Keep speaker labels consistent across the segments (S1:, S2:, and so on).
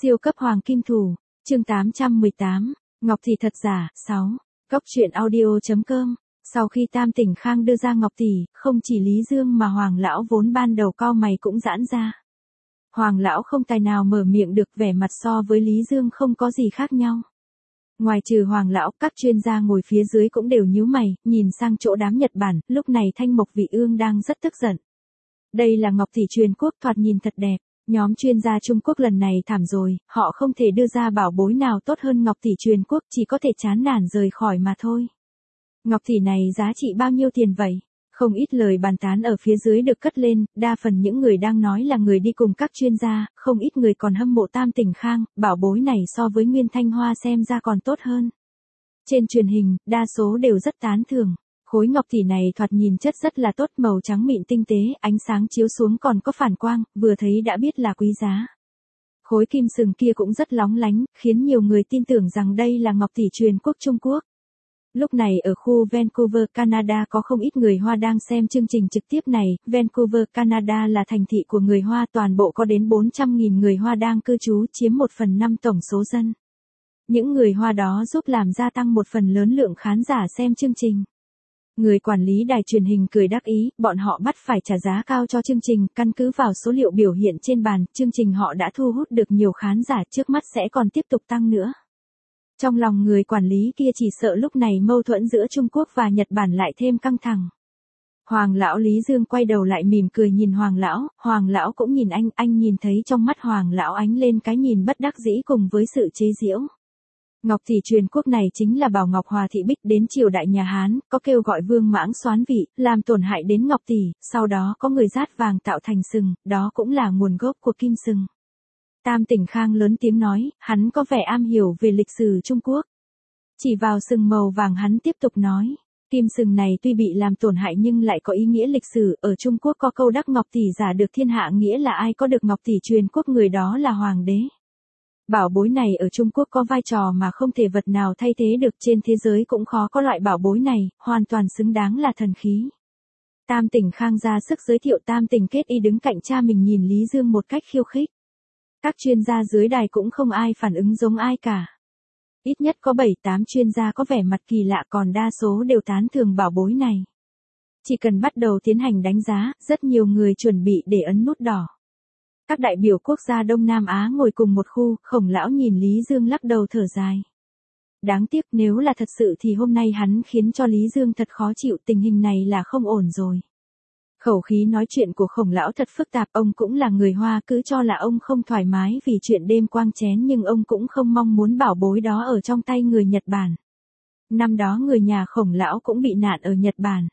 S1: Siêu cấp hoàng kim thủ, chương 818, Ngọc Tỷ thật giả, 6, Cóc truyện audio.com. Sau khi Tam Tỉnh Khang đưa ra Ngọc Tỷ, không chỉ Lý Dương mà Hoàng lão vốn ban đầu cau mày cũng giãn ra. Hoàng lão không tài nào mở miệng được, vẻ mặt so với Lý Dương không có gì khác nhau. Ngoài trừ Hoàng lão, các chuyên gia ngồi phía dưới cũng đều nhíu mày, nhìn sang chỗ đám Nhật Bản, lúc này Thanh Mộc Vị Ương đang rất tức giận. Đây là Ngọc Tỷ truyền quốc, thoạt nhìn thật đẹp. Nhóm chuyên gia Trung Quốc lần này thảm rồi, họ không thể đưa ra bảo bối nào tốt hơn Ngọc Tỷ truyền quốc, chỉ có thể chán nản rời khỏi mà thôi. Ngọc Tỷ này giá trị bao nhiêu tiền vậy? Không ít lời bàn tán ở phía dưới được cất lên, đa phần những người đang nói là người đi cùng các chuyên gia, không ít người còn hâm mộ Tam Tỉnh Khang, bảo bối này so với Nguyên Thanh Hoa xem ra còn tốt hơn. Trên truyền hình, đa số đều rất tán thưởng. Khối ngọc tỷ này thoạt nhìn chất rất là tốt, màu trắng mịn tinh tế, ánh sáng chiếu xuống còn có phản quang, vừa thấy đã biết là quý giá. Khối kim sừng kia cũng rất lóng lánh, khiến nhiều người tin tưởng rằng đây là ngọc tỷ truyền quốc Trung Quốc. Lúc này ở khu Vancouver, Canada có không ít người Hoa đang xem chương trình trực tiếp này. Vancouver, Canada là thành thị của người Hoa, toàn bộ có đến 400.000 người Hoa đang cư trú, chiếm 1/5 tổng số dân. Những người Hoa đó giúp làm gia tăng một phần lớn lượng khán giả xem chương trình. Người quản lý đài truyền hình cười đắc ý, bọn họ bắt phải trả giá cao cho chương trình, căn cứ vào số liệu biểu hiện trên bàn, chương trình họ đã thu hút được nhiều khán giả, trước mắt sẽ còn tiếp tục tăng nữa. Trong lòng người quản lý kia chỉ sợ lúc này mâu thuẫn giữa Trung Quốc và Nhật Bản lại thêm căng thẳng. Hoàng lão Lý Dương quay đầu lại mỉm cười nhìn Hoàng lão cũng nhìn anh nhìn thấy trong mắt Hoàng lão ánh lên cái nhìn bất đắc dĩ cùng với sự chế giễu. Ngọc Tỷ truyền quốc này chính là Bảo Ngọc Hòa Thị Bích đến triều đại nhà Hán, có kêu gọi Vương Mãng xoán vị, làm tổn hại đến Ngọc Tỷ, sau đó có người rát vàng tạo thành sừng, đó cũng là nguồn gốc của kim sừng. Tam Tỉnh Khang lớn tiếng nói, hắn có vẻ am hiểu về lịch sử Trung Quốc. Chỉ vào sừng màu vàng hắn tiếp tục nói, kim sừng này tuy bị làm tổn hại nhưng lại có ý nghĩa lịch sử, ở Trung Quốc có câu đắc Ngọc Tỷ giả được thiên hạ, nghĩa là ai có được Ngọc Tỷ truyền quốc người đó là hoàng đế. Bảo bối này ở Trung Quốc có vai trò mà không thể vật nào thay thế được, trên thế giới cũng khó có loại bảo bối này, hoàn toàn xứng đáng là thần khí. Tam Tỉnh Khang ra sức giới thiệu, Tam Tỉnh Kết Y đứng cạnh cha mình nhìn Lý Dương một cách khiêu khích. Các chuyên gia dưới đài cũng không ai phản ứng giống ai cả. Ít nhất có 7-8 chuyên gia có vẻ mặt kỳ lạ, còn đa số đều tán thưởng bảo bối này. Chỉ cần bắt đầu tiến hành đánh giá, rất nhiều người chuẩn bị để ấn nút đỏ. Các đại biểu quốc gia Đông Nam Á ngồi cùng một khu, Khổng lão nhìn Lý Dương lắc đầu thở dài. Đáng tiếc, nếu là thật sự thì hôm nay hắn khiến cho Lý Dương thật khó chịu, tình hình này là không ổn rồi. Khẩu khí nói chuyện của Khổng lão thật phức tạp, ông cũng là người Hoa, cứ cho là ông không thoải mái vì chuyện đêm quang chén, nhưng ông cũng không mong muốn bảo bối đó ở trong tay người Nhật Bản. Năm đó người nhà Khổng lão cũng bị nạn ở Nhật Bản.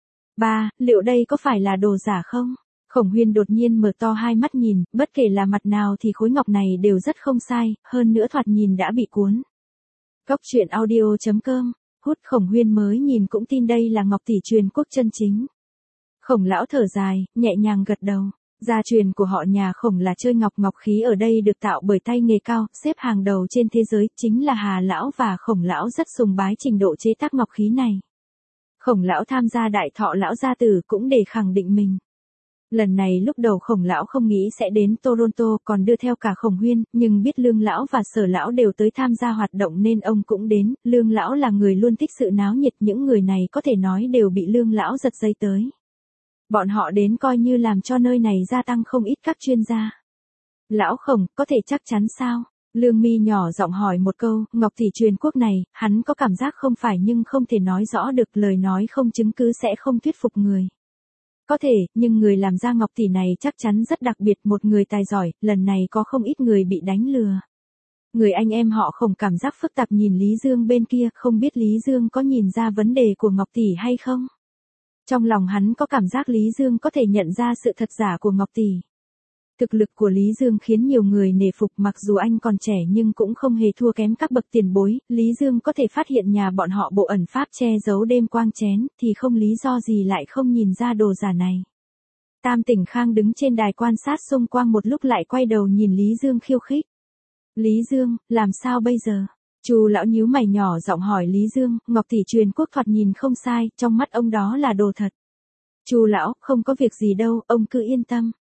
S1: Liệu đây có phải là đồ giả không? Khổng Huyên đột nhiên mở to hai mắt nhìn, bất kể là mặt nào thì khối ngọc này đều rất không sai, hơn nữa thoạt nhìn đã bị cuốn. Cóc truyện audio.com, hút Khổng Huyên mới nhìn cũng tin đây là Ngọc Tỷ truyền quốc chân chính. Khổng lão thở dài, nhẹ nhàng gật đầu. Gia truyền của họ nhà Khổng là chơi ngọc khí ở đây được tạo bởi tay nghề cao, xếp hàng đầu trên thế giới, chính là Hà lão và Khổng lão rất sùng bái trình độ chế tác ngọc khí này. Khổng lão tham gia đại thọ lão gia tử cũng để khẳng định mình. Lần này lúc đầu Khổng lão không nghĩ sẽ đến Toronto, còn đưa theo cả Khổng Huyên, nhưng biết Lương lão và Sở lão đều tới tham gia hoạt động nên ông cũng đến. Lương lão là người luôn thích sự náo nhiệt, những người này có thể nói đều bị Lương lão giật dây tới. Bọn họ đến coi như làm cho nơi này gia tăng không ít các chuyên gia. Lão Khổng, có thể chắc chắn sao? Lương Mi nhỏ giọng hỏi một câu, Ngọc Tỷ truyền quốc này, hắn có cảm giác không phải nhưng không thể nói rõ được, lời nói không chứng cứ sẽ không thuyết phục người. Có thể, nhưng người làm ra Ngọc Tỷ này chắc chắn rất đặc biệt, một người tài giỏi, lần này có không ít người bị đánh lừa. Người anh em họ Khổng cảm giác phức tạp nhìn Lý Dương bên kia, không biết Lý Dương có nhìn ra vấn đề của Ngọc Tỷ hay không? Trong lòng hắn có cảm giác Lý Dương có thể nhận ra sự thật giả của Ngọc Tỷ. Thực lực của Lý Dương khiến nhiều người nể phục, mặc dù anh còn trẻ nhưng cũng không hề thua kém các bậc tiền bối. Lý Dương có thể phát hiện nhà bọn họ bộ ẩn pháp che giấu đêm quang chén, thì không lý do gì lại không nhìn ra đồ giả này. Tam Tỉnh Khang đứng trên đài quan sát xung quanh một lúc lại quay đầu nhìn Lý Dương khiêu khích. Lý Dương, làm sao bây giờ? Chu lão nhíu mày nhỏ giọng hỏi Lý Dương, Ngọc Tỷ truyền quốc thoạt nhìn không sai, trong mắt ông đó là đồ thật. Chu lão, không có việc gì đâu, ông cứ yên tâm.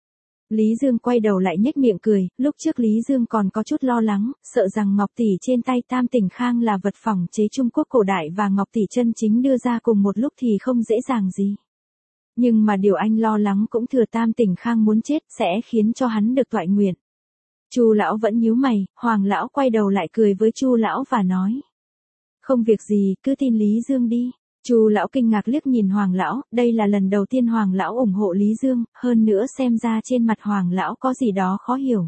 S1: Lý Dương quay đầu lại nhếch miệng cười, lúc trước Lý Dương còn có chút lo lắng, sợ rằng ngọc tỷ trên tay Tam Tỉnh Khang là vật phỏng chế Trung Quốc cổ đại và ngọc tỷ chân chính đưa ra cùng một lúc thì không dễ dàng gì. Nhưng mà điều anh lo lắng cũng thừa Tam Tỉnh Khang muốn chết sẽ khiến cho hắn được toại nguyện. Chu lão vẫn nhíu mày, Hoàng lão quay đầu lại cười với Chu lão và nói: "Không việc gì, cứ tin Lý Dương đi." Chu lão kinh ngạc liếc nhìn Hoàng lão, đây là lần đầu tiên Hoàng lão ủng hộ Lý Dương, hơn nữa xem ra trên mặt Hoàng lão có gì đó khó hiểu.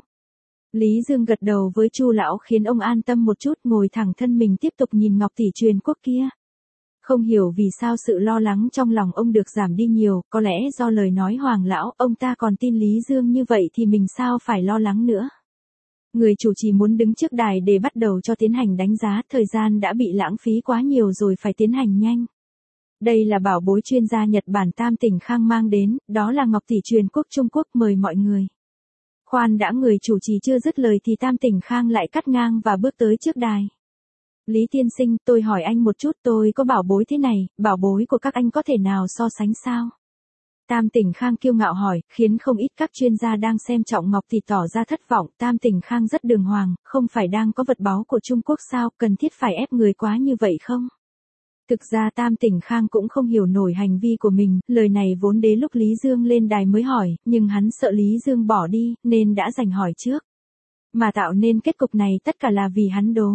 S1: Lý Dương gật đầu với Chu lão khiến ông an tâm một chút, ngồi thẳng thân mình tiếp tục nhìn ngọc tỷ truyền quốc kia. Không hiểu vì sao sự lo lắng trong lòng ông được giảm đi nhiều, có lẽ do lời nói Hoàng lão, ông ta còn tin Lý Dương như vậy thì mình sao phải lo lắng nữa. Người chủ trì muốn đứng trước đài để bắt đầu cho tiến hành đánh giá, thời gian đã bị lãng phí quá nhiều rồi, phải tiến hành nhanh. Đây là bảo bối chuyên gia Nhật Bản Tam Tỉnh Khang mang đến, đó là ngọc tỷ truyền quốc Trung Quốc, mời mọi người. Khoan đã, người chủ trì chưa dứt lời thì Tam Tỉnh Khang lại cắt ngang và bước tới trước đài. Lý tiên sinh, tôi hỏi anh một chút, tôi có bảo bối thế này, bảo bối của các anh có thể nào so sánh sao? Tam Tỉnh Khang kiêu ngạo hỏi, khiến không ít các chuyên gia đang xem trọng ngọc tỷ tỏ ra thất vọng. Tam Tỉnh Khang rất đường hoàng, không phải đang có vật báu của Trung Quốc sao, cần thiết phải ép người quá như vậy không? Thực ra Tam Tỉnh Khang cũng không hiểu nổi hành vi của mình, lời này vốn đến lúc Lý Dương lên đài mới hỏi, nhưng hắn sợ Lý Dương bỏ đi, nên đã dành hỏi trước. Mà tạo nên kết cục này tất cả là vì hắn đố.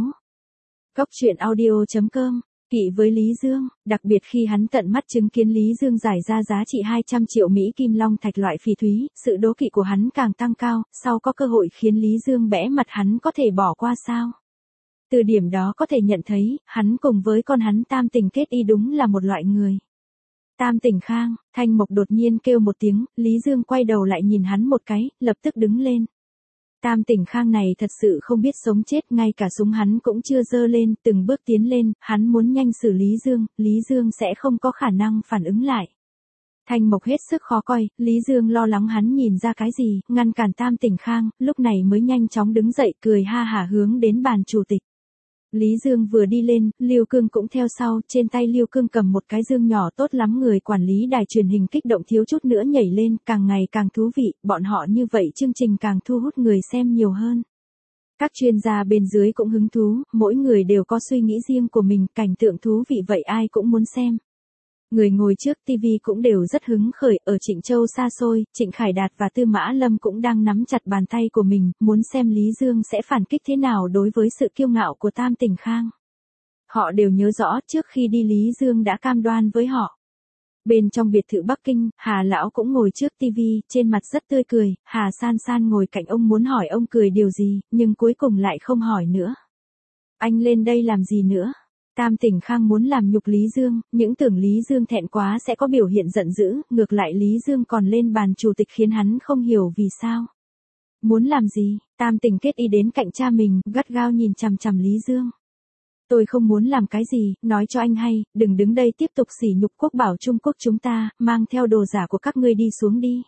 S1: Góc truyện audio.com, kỵ với Lý Dương, đặc biệt khi hắn tận mắt chứng kiến Lý Dương giải ra giá trị 200 triệu Mỹ kim long thạch loại phỉ thúy, sự đố kỵ của hắn càng tăng cao, sau có cơ hội khiến Lý Dương bẽ mặt hắn có thể bỏ qua sao? Từ điểm đó có thể nhận thấy, hắn cùng với con hắn Tam Tỉnh Kết Y đúng là một loại người. Tam Tỉnh Khang, Thanh Mộc đột nhiên kêu một tiếng, Lý Dương quay đầu lại nhìn hắn một cái, lập tức đứng lên. Tam Tỉnh Khang này thật sự không biết sống chết, ngay cả súng hắn cũng chưa giơ lên, từng bước tiến lên, hắn muốn nhanh xử Lý Dương sẽ không có khả năng phản ứng lại. Thanh Mộc hết sức khó coi, Lý Dương lo lắng hắn nhìn ra cái gì, ngăn cản Tam Tỉnh Khang, lúc này mới nhanh chóng đứng dậy, cười ha hả hướng đến bàn chủ tịch. Lý Dương vừa đi lên, Lưu Cương cũng theo sau, trên tay Lưu Cương cầm một cái dương nhỏ tốt lắm, người quản lý đài truyền hình kích động thiếu chút nữa nhảy lên, càng ngày càng thú vị, bọn họ như vậy chương trình càng thu hút người xem nhiều hơn. Các chuyên gia bên dưới cũng hứng thú, mỗi người đều có suy nghĩ riêng của mình, cảnh tượng thú vị vậy ai cũng muốn xem. Người ngồi trước TV cũng đều rất hứng khởi, ở Trịnh Châu xa xôi, Trịnh Khải Đạt và Tư Mã Lâm cũng đang nắm chặt bàn tay của mình, muốn xem Lý Dương sẽ phản kích thế nào đối với sự kiêu ngạo của Tam Tỉnh Khang. Họ đều nhớ rõ trước khi đi Lý Dương đã cam đoan với họ. Bên trong biệt thự Bắc Kinh, Hà Lão cũng ngồi trước TV, trên mặt rất tươi cười, Hà San San ngồi cạnh ông muốn hỏi ông cười điều gì, nhưng cuối cùng lại không hỏi nữa. Anh lên đây làm gì nữa? Tam Tỉnh Khang muốn làm nhục Lý Dương, những tưởng Lý Dương thẹn quá sẽ có biểu hiện giận dữ, ngược lại Lý Dương còn lên bàn chủ tịch khiến hắn không hiểu vì sao. Muốn làm gì? Tam Tỉnh Kết Y đến cạnh cha mình, gắt gao nhìn chằm chằm Lý Dương. Tôi không muốn làm cái gì, nói cho anh hay, đừng đứng đây tiếp tục sỉ nhục quốc bảo Trung Quốc chúng ta, mang theo đồ giả của các ngươi đi xuống đi.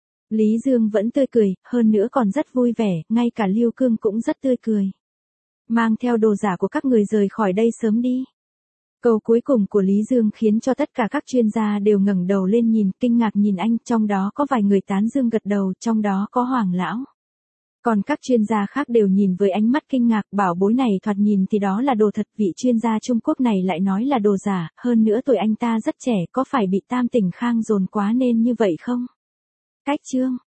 S1: Lý Dương vẫn tươi cười, hơn nữa còn rất vui vẻ, ngay cả Lưu Cương cũng rất tươi cười. Mang theo đồ giả của các người rời khỏi đây sớm đi. Câu cuối cùng của Lý Dương khiến cho tất cả các chuyên gia đều ngẩng đầu lên nhìn, kinh ngạc nhìn anh, trong đó có vài người tán dương gật đầu, trong đó có Hoàng lão. Còn các chuyên gia khác đều nhìn với ánh mắt kinh ngạc, bảo bối này thoạt nhìn thì đó là đồ thật, vị chuyên gia Trung Quốc này lại nói là đồ giả, hơn nữa tuổi anh ta rất trẻ, có phải bị Tam Tỉnh Khang dồn quá nên như vậy không? Cách chương